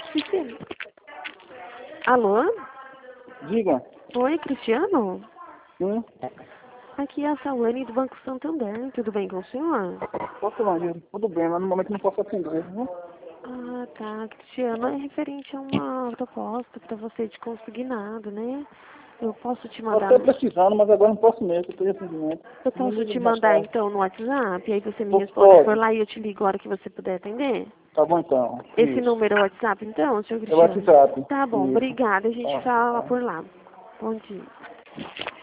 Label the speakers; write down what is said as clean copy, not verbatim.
Speaker 1: Cristiano. Alô?
Speaker 2: Diga.
Speaker 1: Oi, Cristiano?
Speaker 2: Sim.
Speaker 1: Aqui é a Sawane do Banco Santander. Tudo bem com o senhor?
Speaker 2: Posso lá, Gil? Tudo bem, mas no momento não posso atender, viu?
Speaker 1: Ah, tá. Cristiano, é referente a uma proposta para você de consignado, né? Eu posso te
Speaker 2: Eu
Speaker 1: mandar...
Speaker 2: estou precisando, mas agora não posso mesmo, eu estou em atendimento.
Speaker 1: Eu
Speaker 2: Me
Speaker 1: posso
Speaker 2: liga
Speaker 1: te
Speaker 2: mais
Speaker 1: mandar,
Speaker 2: tarde.
Speaker 1: então, no WhatsApp? Aí você me responde por
Speaker 2: Pode.
Speaker 1: lá e eu te ligo a hora que você puder atender?
Speaker 2: Tá bom então.
Speaker 1: Esse
Speaker 2: Isso.
Speaker 1: número é o WhatsApp, então, senhor
Speaker 2: É o
Speaker 1: Cristiano?
Speaker 2: WhatsApp.
Speaker 1: Tá bom,
Speaker 2: Isso.
Speaker 1: obrigada. A gente
Speaker 2: Tá,
Speaker 1: fala
Speaker 2: tá.
Speaker 1: por lá. Bom dia.